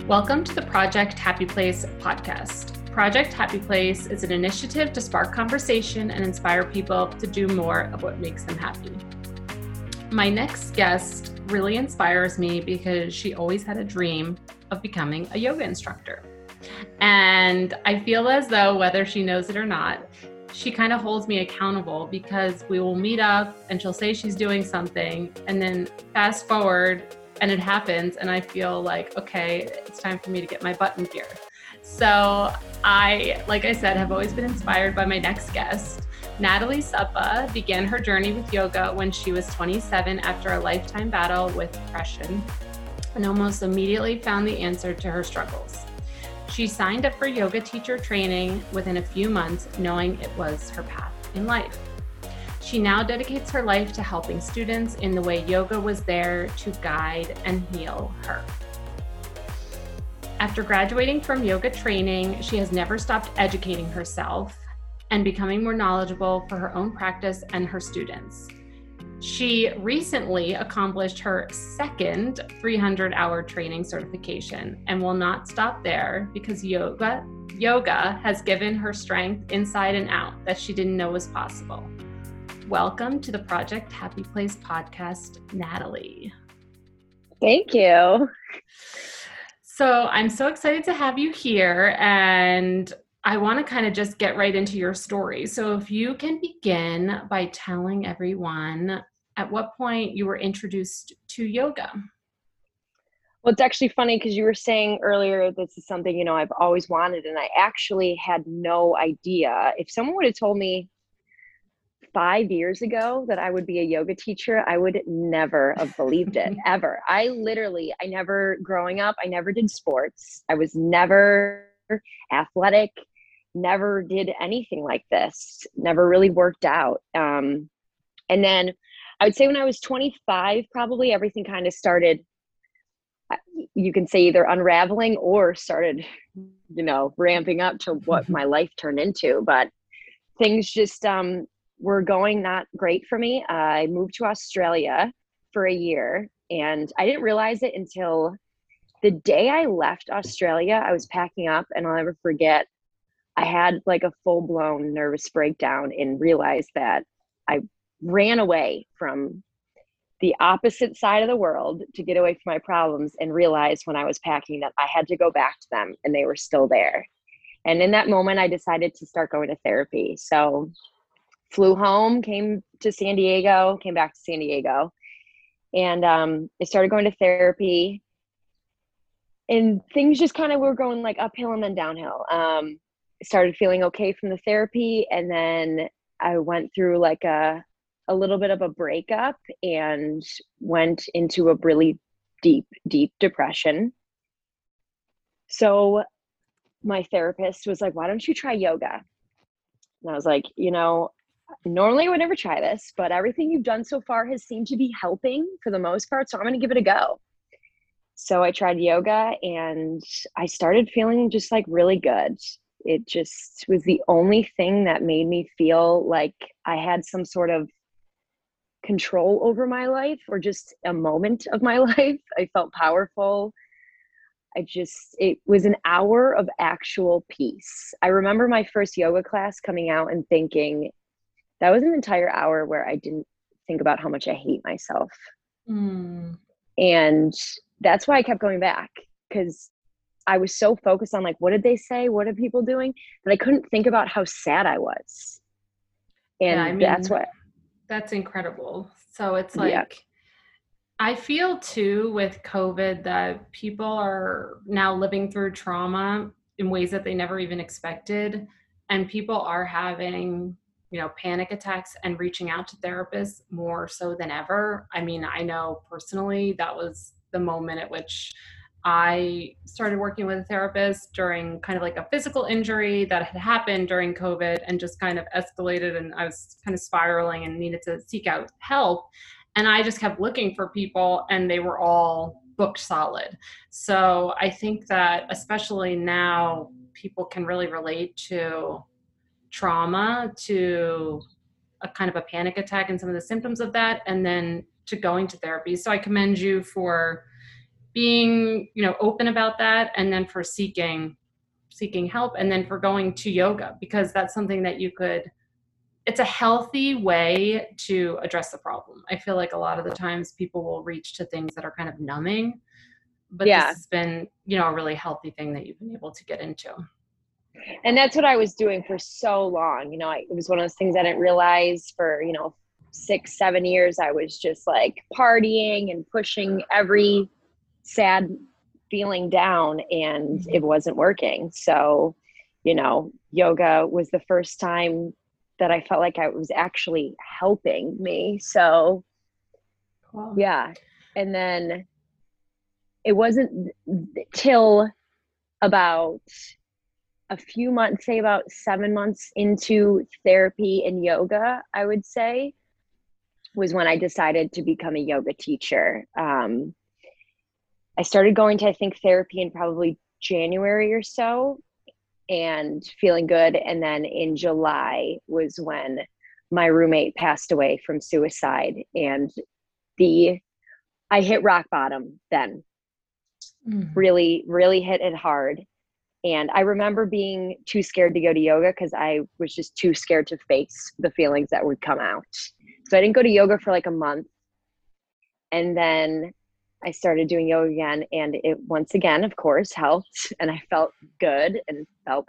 Welcome to the Project Happy Place podcast. Project Happy Place is an initiative to spark conversation and inspire people to do more of what makes them happy. My next guest really inspires me because she always had a dream of becoming a yoga instructor. And I feel as though, whether she knows it or not, she kind of holds me accountable because we will meet up and she'll say she's doing something, and then fast forward and it happens, and I feel like, okay, it's time for me to get my butt in gear. So I, like I said, have always been inspired by my next guest. Natalie Suppa began her journey with yoga when she was 27 after a lifetime battle with depression, and almost immediately found the answer to her struggles. She signed up for yoga teacher training within a few months, knowing it was her path in life. She now dedicates her life to helping students in the way yoga was there to guide and heal her. After graduating from yoga training, she has never stopped educating herself and becoming more knowledgeable for her own practice and her students. She recently accomplished her second 300-hour training certification and will not stop there because yoga has given her strength inside and out that she didn't know was possible. Welcome to the Project Happy Place podcast, Natalie. Thank you. So I'm so excited to have you here, and I want to kind of just get right into your story. So if you can begin by telling everyone at what point you were introduced to yoga. Well, it's actually funny because you were saying earlier, this is something, I've always wanted, and I actually had no idea. If someone would have told me 5 years ago that I would be a yoga teacher, I would never have believed it, ever. Growing up, I never did sports. I was never athletic, never did anything like this, never really worked out. And then I would say when I was 25, probably everything kind of started, you can say, either unraveling or started, ramping up to what my life turned into. But things just were going not great for me. I moved to Australia for a year, and I didn't realize it until the day I left Australia. I was packing up, and I'll never forget, I had like a full-blown nervous breakdown and realized that I ran away from the opposite side of the world to get away from my problems, and realized when I was packing that I had to go back to them and they were still there. And in that moment, I decided to start going to therapy. So flew home, came back to San Diego, and I started going to therapy, and things just kind of were going like uphill and then downhill. I started feeling okay from the therapy, and then I went through like a little bit of a breakup and went into a really deep depression. So my therapist was like, "Why don't you try yoga?" And I was like, normally I would never try this, but everything you've done so far has seemed to be helping for the most part, so I'm going to give it a go. So I tried yoga, and I started feeling just like really good. It just was the only thing that made me feel like I had some sort of control over my life, or just a moment of my life. I felt powerful. It was an hour of actual peace. I remember my first yoga class coming out and thinking, that was an entire hour where I didn't think about how much I hate myself. And that's why I kept going back, because I was so focused on like, what did they say? What are people doing? That I couldn't think about how sad I was. And that's incredible. So it's like, I feel too with COVID that people are now living through trauma in ways that they never even expected. And people are having, panic attacks and reaching out to therapists more so than ever. I mean, I know personally that was the moment at which I started working with a therapist during kind of like a physical injury that had happened during COVID and just kind of escalated, and I was kind of spiraling and needed to seek out help. And I just kept looking for people, and they were all booked solid. So I think that especially now, people can really relate to trauma, to a kind of a panic attack and some of the symptoms of that, and then to going to therapy. So I commend you for being, open about that, and then for seeking help, and then for going to yoga, because that's something that it's a healthy way to address the problem. I feel like a lot of the times people will reach to things that are kind of numbing, but this has been, a really healthy thing that you've been able to get into. And that's what I was doing for so long. It was one of those things I didn't realize for, 6-7 years. I was just like partying and pushing every sad feeling down, and it wasn't working. So, yoga was the first time that I felt like I was actually helping me. So, Wow. Yeah. And then it wasn't till about a few months, say about 7 months into therapy and yoga, I would say, was when I decided to become a yoga teacher. I started going to, I think, therapy in probably January or so, and feeling good. And then in July was when my roommate passed away from suicide, and I hit rock bottom then. Really, really hit it hard. And I remember being too scared to go to yoga because I was just too scared to face the feelings that would come out. So I didn't go to yoga for like a month. And then I started doing yoga again, and it once again, of course, helped. And I felt good and felt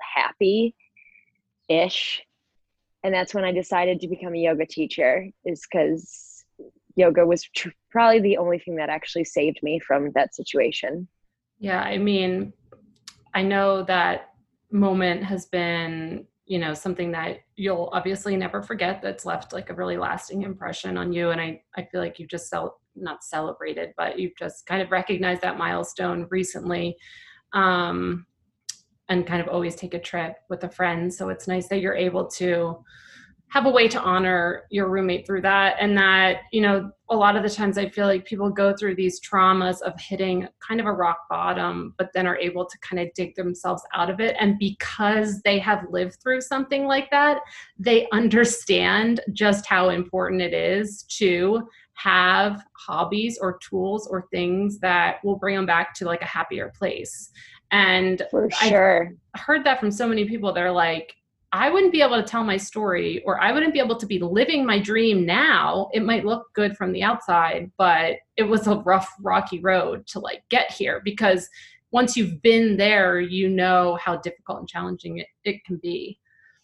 happy-ish. And that's when I decided to become a yoga teacher, is because yoga was probably the only thing that actually saved me from that situation. Yeah, I mean, I know that moment has been, something that you'll obviously never forget, that's left like a really lasting impression on you. And I feel like you've just not celebrated, but you've just kind of recognized that milestone recently, and kind of always take a trip with a friend. So it's nice that you're able to have a way to honor your roommate through that. And that, a lot of the times I feel like people go through these traumas of hitting kind of a rock bottom, but then are able to kind of dig themselves out of it. And because they have lived through something like that, they understand just how important it is to have hobbies or tools or things that will bring them back to like a happier place. And for sure, I've heard that from so many people. They're like, I wouldn't be able to tell my story, or I wouldn't be able to be living my dream now. It might look good from the outside, but it was a rough, rocky road to like get here, because once you've been there, you know how difficult and challenging it can be.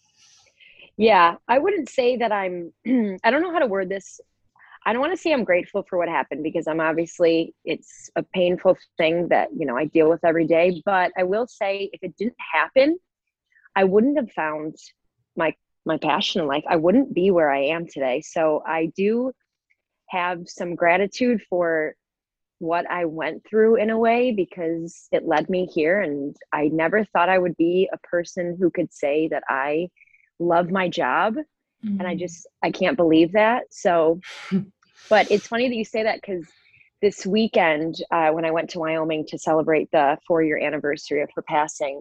Yeah, I wouldn't say that I don't know how to word this. I don't want to say I'm grateful for what happened, because it's a painful thing that, I deal with every day. But I will say, if it didn't happen, I wouldn't have found my passion in life. I wouldn't be where I am today. So I do have some gratitude for what I went through in a way, because it led me here. And I never thought I would be a person who could say that I love my job. Mm-hmm. And I can't believe that. So, but it's funny that you say that, because this weekend, when I went to Wyoming to celebrate the 4-year anniversary of her passing,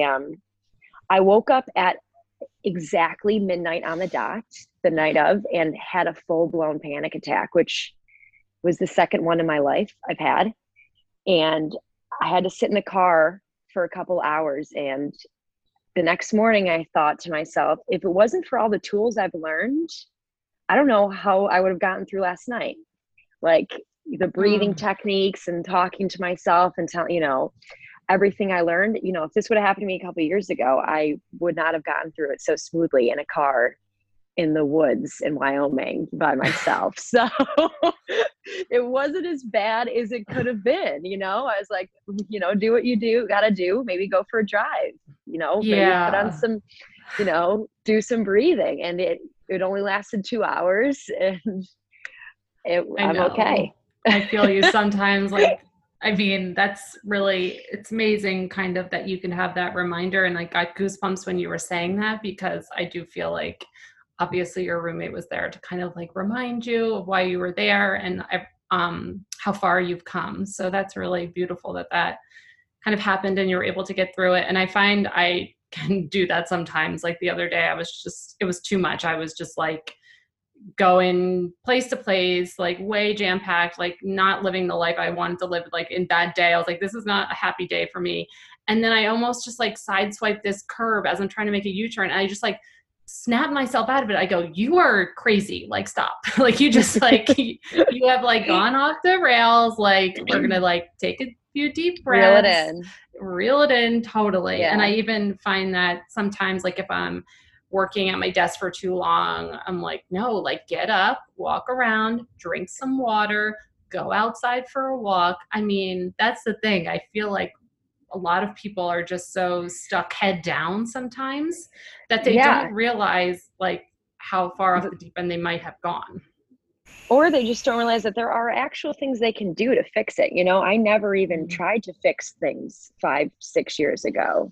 I woke up at exactly midnight on the dot, the night of, and had a full-blown panic attack, which was the second one in my life I've had. And I had to sit in the car for a couple hours. And the next morning I thought to myself, if it wasn't for all the tools I've learned, I don't know how I would have gotten through last night. Like the breathing techniques and talking to myself and everything I learned. If this would have happened to me a couple of years ago, I would not have gotten through it so smoothly in a car in the woods in Wyoming by myself. So it wasn't as bad as it could have been. I was like, do what you gotta do. Maybe go for a drive, maybe put on some, do some breathing. And it only lasted 2 hours, and I'm okay. I feel you sometimes. It's amazing kind of that you can have that reminder, and like got goosebumps when you were saying that, because I do feel like obviously your roommate was there to kind of like remind you of why you were there and how far you've come. So that's really beautiful that kind of happened and you were able to get through it. And I find I can do that sometimes. Like the other day, it was too much. I was just like going place to place, like way jam packed, like not living the life I wanted to live. Like in that day, I was like, this is not a happy day for me. And then I almost just like sideswiped this curve as I'm trying to make a U-turn. And I just like snapped myself out of it. I go, you are crazy. Like, stop. Like, you just like, you have like gone off the rails. Like, we're going to like take a few deep breaths, reel it in totally. Yeah. And I even find that sometimes, like if I'm working at my desk for too long, I'm like, no, like get up, walk around, drink some water, go outside for a walk. I mean, that's the thing. I feel like a lot of people are just so stuck head down sometimes that they don't realize like how far off the deep end they might have gone. Or they just don't realize that there are actual things they can do to fix it. You know, I never even tried to fix things 5-6 years ago.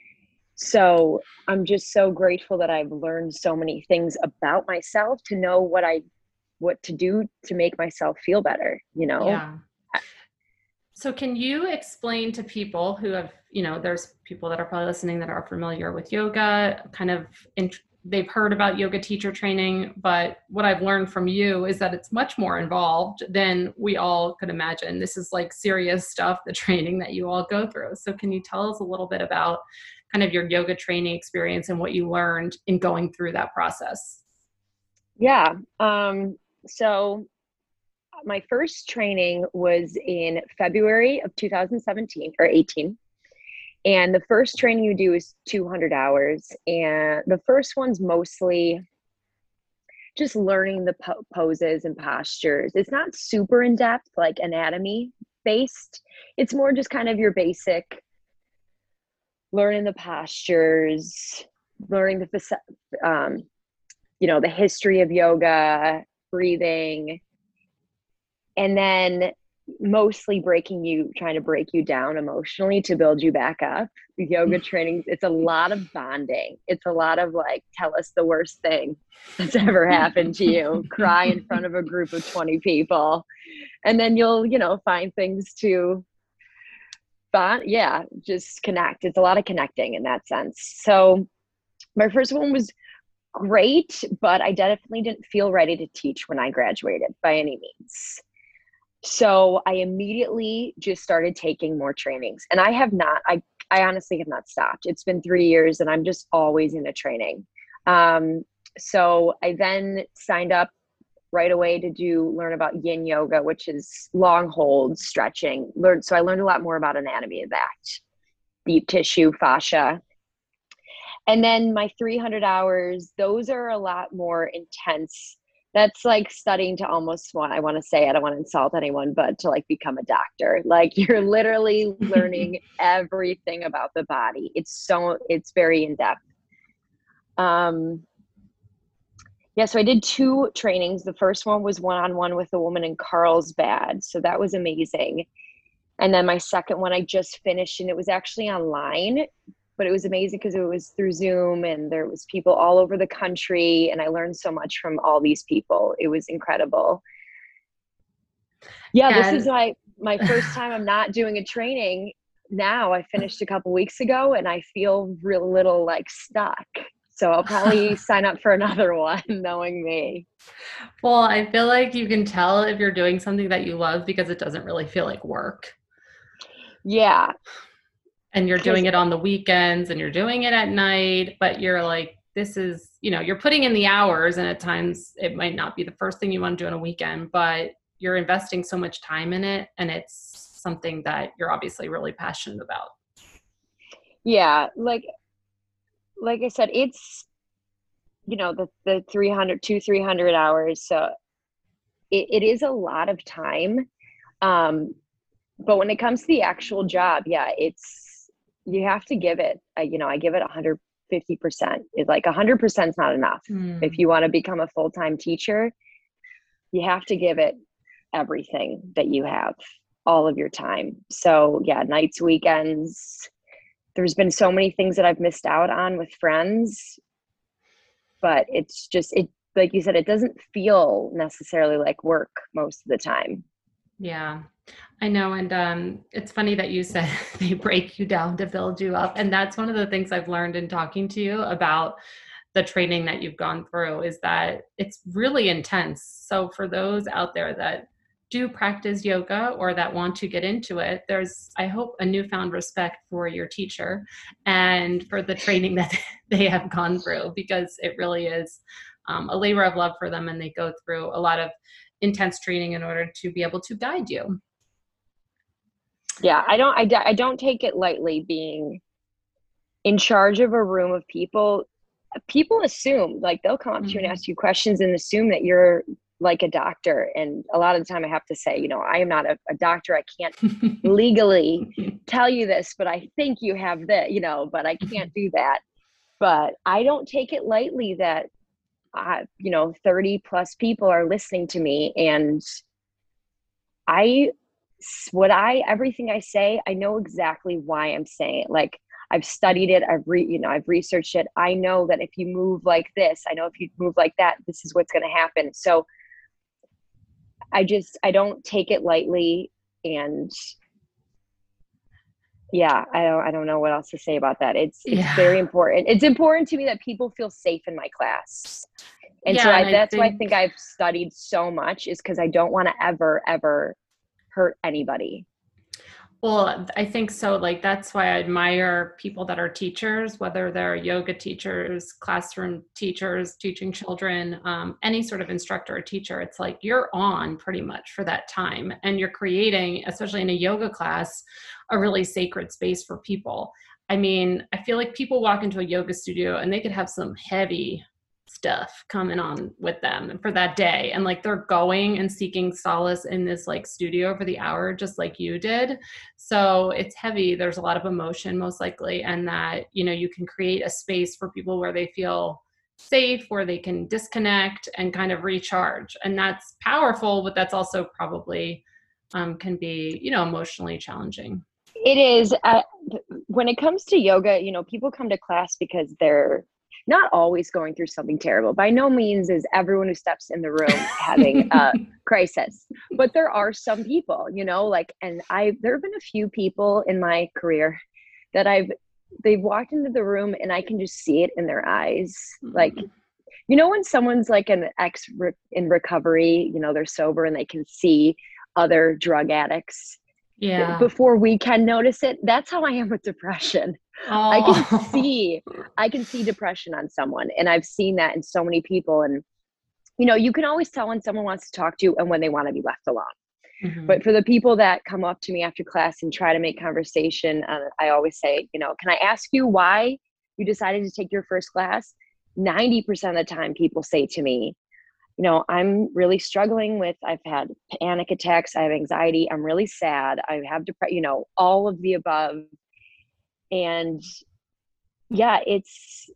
So I'm just so grateful that I've learned so many things about myself to know what to do to make myself feel better, you know? Yeah. So can you explain to people who have, you know, there's people that are probably listening that are familiar with yoga, kind of they've heard about yoga teacher training, but what I've learned from you is that it's much more involved than we all could imagine. This is like serious stuff, the training that you all go through. So can you tell us a little bit about kind of your yoga training experience and what you learned in going through that process? Yeah. So my first training was in February of 2017 or 18. And the first training you do is 200 hours. And the first one's mostly just learning the poses and postures. It's not super in depth, like anatomy based. It's more just kind of your basic learning the postures, learning the, the history of yoga, breathing, and then mostly trying to break you down emotionally to build you back up. Yoga training, it's a lot of bonding. It's a lot of like, tell us the worst thing that's ever happened to you, cry in front of a group of 20 people. And then you'll, find things to bond. Yeah, just connect. It's a lot of connecting in that sense. So my first one was great, but I definitely didn't feel ready to teach when I graduated by any means. So I immediately just started taking more trainings, and I honestly have not stopped. It's been 3 years and I'm just always in a training. So I then signed up right away to learn about yin yoga, which is long hold stretching. So I learned a lot more about anatomy of that, deep tissue, fascia. And then my 300 hours, those are a lot more intense. That's like studying to almost I want to say, I don't want to insult anyone, but to like become a doctor. Like you're literally learning everything about the body. It's very in depth. So I did 2 trainings. The first one was one-on-one with a woman in Carlsbad. So that was amazing. And then my second one I just finished, and it was actually online, but it was amazing because it was through Zoom and there was people all over the country, and I learned so much from all these people. It was incredible. Yeah, this is my first time I'm not doing a training now. I finished a couple weeks ago and I feel real little like stuck. So I'll probably sign up for another one, knowing me. Well, I feel like you can tell if you're doing something that you love because it doesn't really feel like work. Yeah. And you're doing it on the weekends and you're doing it at night, but you're like, this is, you're putting in the hours, and at times it might not be the first thing you want to do on a weekend, but you're investing so much time in it, and it's something that you're obviously really passionate about. Yeah. Like I said, it's, the 300 hours. So it is a lot of time. But when it comes to the actual job, you have to give it, I give it 150%. It's like 100% is not enough. If you want to become a full-time teacher, you have to give it everything that you have, all of your time. So yeah, nights, weekends. There's been so many things that I've missed out on with friends, but it's just, like you said, it doesn't feel necessarily like work most of the time. Yeah, I know. And it's funny that you said they break you down to build you up. And that's one of the things I've learned in talking to you about the training that you've gone through, is that it's really intense. So for those out there that do practice yoga or that want to get into it, there's, I hope, a newfound respect for your teacher and for the training that they have gone through, because it really is a labor of love for them, and they go through a lot of intense training in order to be able to guide you. Yeah, I don't take it lightly being in charge of a room of people. People assume, like, they'll come up to you and ask you questions and assume that you're like a doctor. And a lot of the time I have to say, I am not a doctor. I can't legally tell you this, but I think you have that, but I can't do that. But I don't take it lightly that, 30 plus people are listening to me, and everything I say, I know exactly why I'm saying it. Like, I've studied it. I've researched it. I know that if you move like this, I know if you move like that, this is what's going to happen. So I don't take it lightly. And yeah, I don't know what else to say about that. It's very important. It's important to me that people feel safe in my class. And so that's why I think I've studied so much, is because I don't want to ever hurt anybody. Well, I think so. Like, that's why I admire people that are teachers, whether they're yoga teachers, classroom teachers, teaching children, any sort of instructor or teacher. It's like you're on pretty much for that time, and you're creating, especially in a yoga class, a really sacred space for people. I mean, I feel like people walk into a yoga studio and they could have some heavy stuff coming on with them for that day, and like they're going and seeking solace in this like studio for the hour, just like you did. So it's heavy, there's a lot of emotion most likely, and that you can create a space for people where they feel safe, where they can disconnect and kind of recharge, and that's powerful, but that's also probably can be emotionally challenging. It is. When it comes to yoga, people come to class because they're not always going through something terrible. By no means is everyone who steps in the room having a crisis, but there are some people, and there have been a few people in my career that they've walked into the room and I can just see it in their eyes. Like, when someone's like an in recovery, they're sober and they can see other drug addicts before we can notice it. That's how I am with depression. Oh. I can see depression on someone, and I've seen that in so many people. And you can always tell when someone wants to talk to you and when they want to be left alone. But for the people that come up to me after class and try to make conversation, I always say, can I ask you why you decided to take your first class? 90% of the time people say to me, I'm really struggling with, I've had panic attacks, I have anxiety, I'm really sad, I have depression, all of the above. And yeah, it's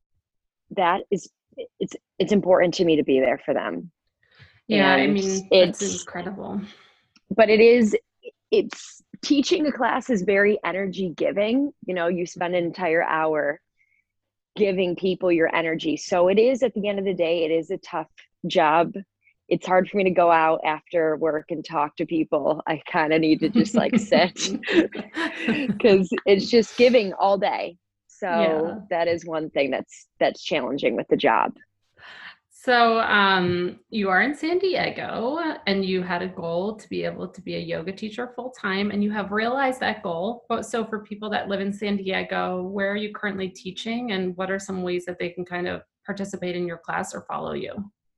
important to me to be there for them. Yeah. And I mean, it's incredible, but it's teaching a class is very energy giving. You spend an entire hour giving people your energy. So it is, at the end of the day, it is a tough job. It's hard for me to go out after work and talk to people. I kind of need to just like sit because it's just giving all day. So that is one thing that's challenging with the job. So you are in San Diego, and you had a goal to be able to be a yoga teacher full time, and you have realized that goal. So for people that live in San Diego, where are you currently teaching, and what are some ways that they can kind of participate in your class or follow you?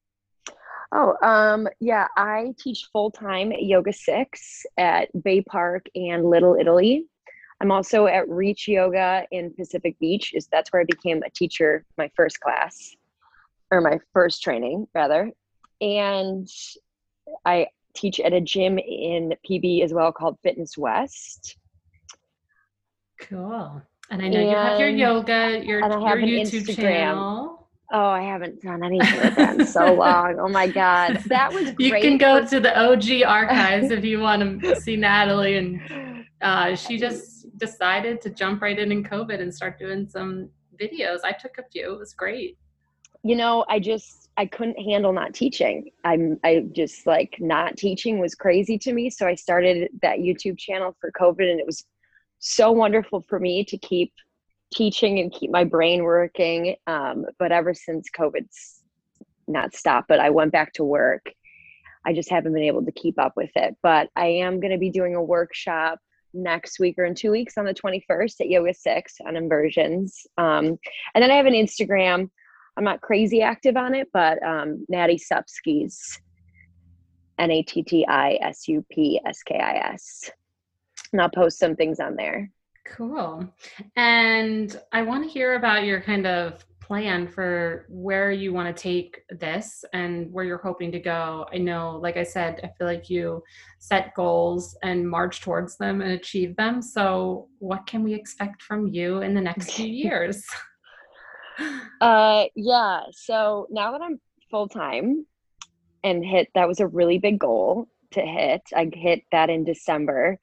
Yeah, I teach full-time at Yoga 6 at Bay Park and Little Italy. I'm also at Reach Yoga in Pacific Beach. That's where I became a teacher, my first class, or my first training rather. And I teach at a gym in PB as well called Fitness West. Cool. And I know you have your yoga, your YouTube Instagram channel. Oh, I haven't done anything with that in so long. Oh my God. That was great. You can go to the OG archives if you want to see Natalie. And she just decided to jump right in COVID and start doing some videos. I took a few. It was great. I couldn't handle not teaching. I just like not teaching was crazy to me. So I started that YouTube channel for COVID, and it was so wonderful for me to keep teaching and keep my brain working. But ever since COVID's not stopped, but I went back to work, I just haven't been able to keep up with it. But I am going to be doing a workshop next week or in 2 weeks on the 21st at Yoga 6 on inversions. And then I have an Instagram. I'm not crazy active on it, but Natty Supskis, NATTISUPSKIS. And I'll post some things on there. Cool. And I want to hear about your kind of plan for where you want to take this and where you're hoping to go. I know, like I said, I feel like you set goals and march towards them and achieve them. So what can we expect from you in the next few years? Yeah. So now that I'm full-time and that was a really big goal to hit. I hit that in December.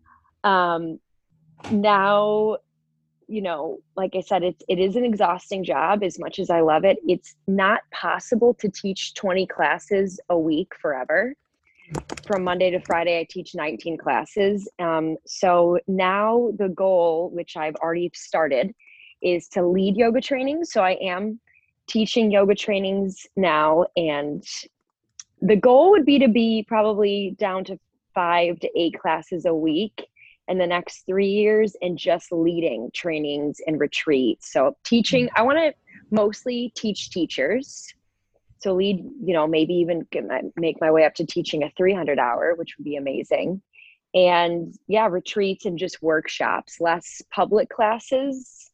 Now, like I said, it is an exhausting job. As much as I love it, it's not possible to teach 20 classes a week forever. From Monday to Friday, I teach 19 classes. So now the goal, which I've already started, is to lead yoga trainings. So I am teaching yoga trainings now. And the goal would be to be probably down to 5 to 8 classes a week in the next 3 years, and just leading trainings and retreats. So teaching, I want to mostly teach teachers. So lead, maybe even make my way up to teaching a 300-hour, which would be amazing. And yeah, retreats and just workshops, less public classes.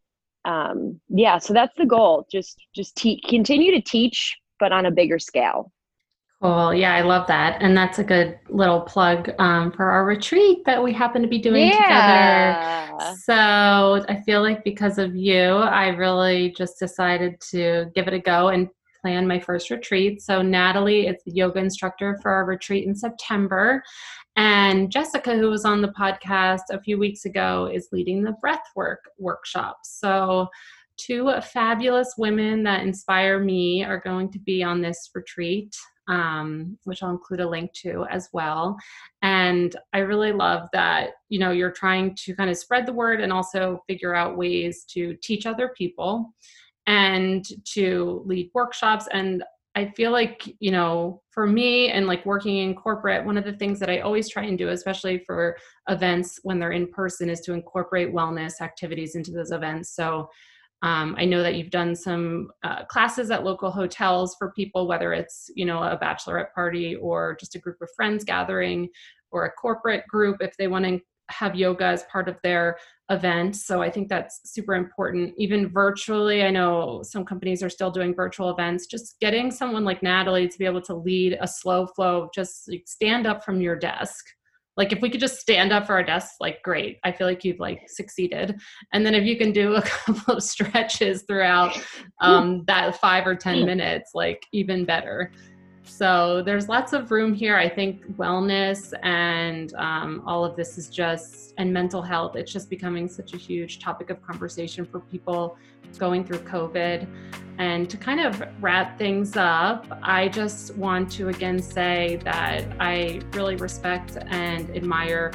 Yeah, so that's the goal. Just continue to teach, but on a bigger scale. Cool. Yeah, I love that. And that's a good little plug for our retreat that we happen to be doing together. So I feel like because of you, I really just decided to give it a go and plan my first retreat. So Natalie is the yoga instructor for our retreat in September. And Jessica, who was on the podcast a few weeks ago, is leading the breathwork workshop. So 2 fabulous women that inspire me are going to be on this retreat. Which I'll include a link to as well. And I really love that, you're trying to kind of spread the word and also figure out ways to teach other people and to lead workshops. And I feel like, for me and like working in corporate, one of the things that I always try and do, especially for events when they're in person, is to incorporate wellness activities into those events. So I know that you've done some classes at local hotels for people, whether it's, a bachelorette party or just a group of friends gathering, or a corporate group if they want to have yoga as part of their event. So I think that's super important. Even virtually, I know some companies are still doing virtual events. Just getting someone like Natalie to be able to lead a slow flow, just like stand up from your desk. Like if we could just stand up for our desks, like great. I feel like you've succeeded. And then if you can do a couple of stretches throughout that 5 or 10 minutes, even better. So there's lots of room here. I think wellness and all of this is and mental health, it's just becoming such a huge topic of conversation for people going through COVID. And to kind of wrap things up, I just want to again say that I really respect and admire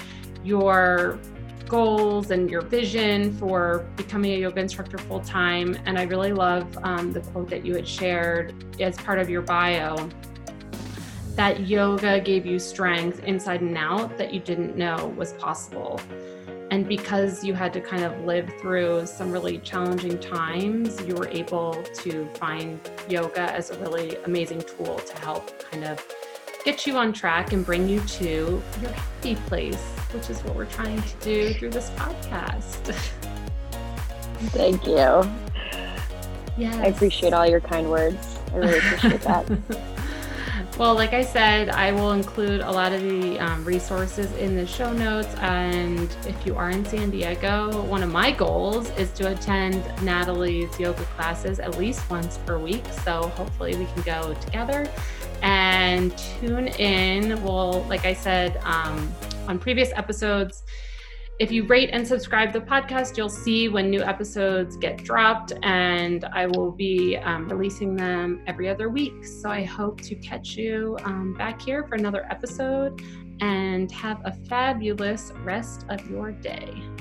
your goals and your vision for becoming a yoga instructor full time. And I really love the quote that you had shared as part of your bio, that yoga gave you strength inside and out that you didn't know was possible. And because you had to kind of live through some really challenging times, you were able to find yoga as a really amazing tool to help kind of get you on track and bring you to your happy place, which is what we're trying to do through this podcast. Thank you. Yes. I appreciate all your kind words. I really appreciate that. Well, like I said, I will include a lot of the resources in the show notes. And if you are in San Diego, one of my goals is to attend Natalie's yoga classes at least once per week. So hopefully we can go together and tune in. Well, like I said, on previous episodes, if you rate and subscribe the podcast, you'll see when new episodes get dropped, and I will be releasing them every other week. So I hope to catch you back here for another episode, and have a fabulous rest of your day.